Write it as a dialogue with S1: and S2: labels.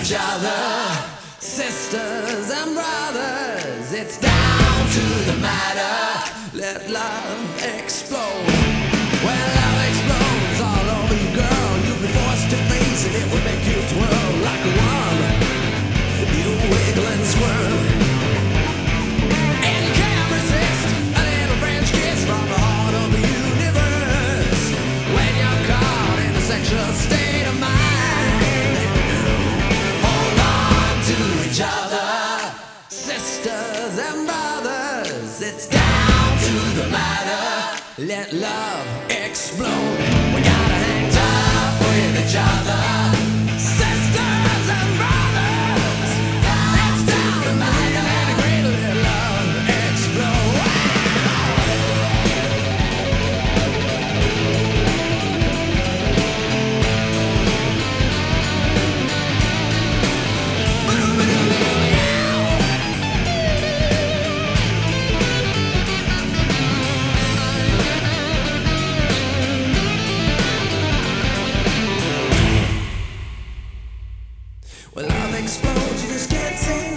S1: each other, sisters and brothers. It's down to the matter. Let love explode. When love explodes all over you, girl, you'll be forced to face it. It will make you twirl like a worm. You wiggle and squirm, and you can't resist a little French kiss from the heart of the universe. When you're caught in a sexual state of mind, hold on to each other, sisters and brothers. It's down to the matter. Let love explode. We gotta hang tough with each other, sisters and brothers. It's down to the matter. Let a great little love explode. When love explodes, you just can't say